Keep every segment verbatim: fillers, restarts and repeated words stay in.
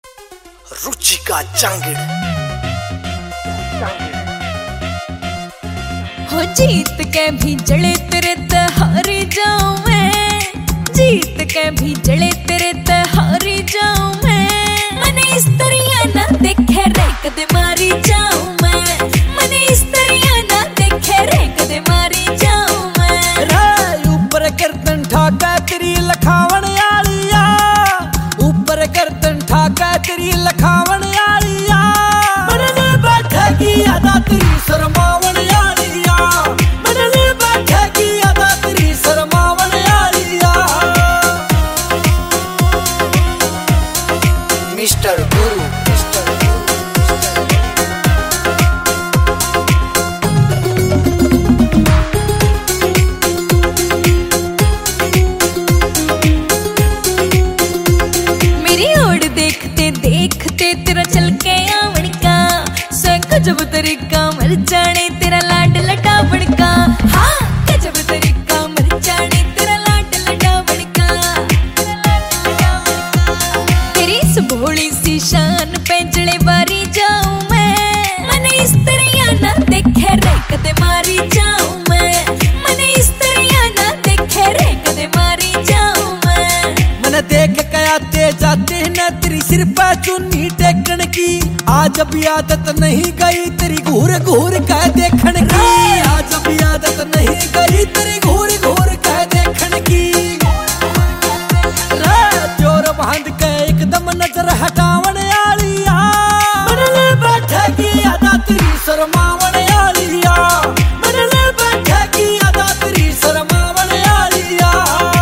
रुचिका जांगिड़ हो जीत के भी जले तेरे ते हारी जाऊं मैं, जीत के भी जले तेरे ते हारी जाऊं मैं। मने इस तरिया ना देखे रे कदे मारी जाऊं मैं, मने इस तरिया ना देखे रे कदे मारी जाऊं मैं। रे ऊपर गर्दन ठाका तेरी लखावण आलिया, ऊपर गर्दन ठाका तेरी लखावण आलिया। मनने बैठेगी अदा तेरी शर्मावण आलिया, मनने बैठेगी अदा तेरी शर्मावण आलिया। मिस्टर गुरु देखते तेरा चल के आवण का गजब तरीका, मर जाने तेरा लाड लटावण का। हाँ गजब तरीका, मर जाने तेरा लाड लटावण का। तेरी इस भोली सी शान पे जड़े बारी जाऊं मैं, मने इस तरिया ना देखे रे कदे मारी जाऊं मैं, मने इस तरिया ना देखे रे कदे मारी जाऊं मैं। मन देख के आते जाते न तेरी सिर पे चुन्नी टेकन की, आज अभी आदत नहीं गई तेरी घूर घूर कह देखन की। आज अभी आदत नहीं गई तेरी घूर घूर कह देखन की। रे जोर बांध के एकदम नजर हटावण आलिया, मनने बैठेगी अदा तेरी शर्मावण आलिया, मनने बैठेगी अदा तेरी शर्मावण आलिया।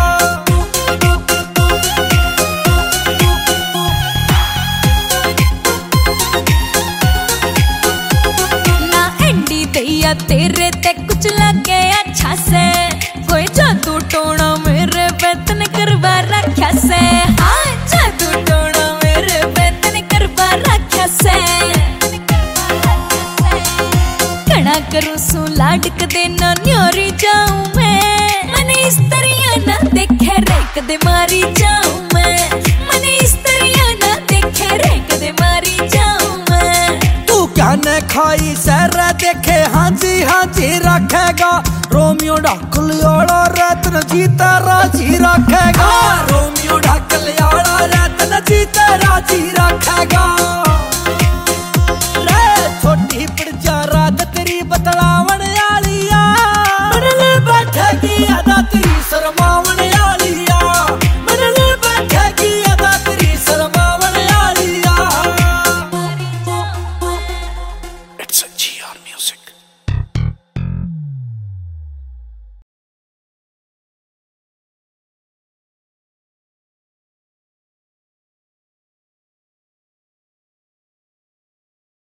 तेरे ते कुछ लगे अच्छा से, कोई जादू टोना मेरे वेतन करवा रखा से। हाँ जादू टोना मेरे वेतन करवा रखा से। कणा करूं सू लाडक देना न्योरी जाऊं मैं, मने इस तरिया ना देखे रे कदे मारी जाऊं मैं, मने इस तरिया ना देखे रे कदे मारी जाऊं मैं। तू क्या न खाई सहरा देखे हाजी हाजी रखेगा, रोमियो ढाकल आला रतन जीता राजी रखेगा, रोमियो ढाकल आला रतन जीता राजी रखेगा।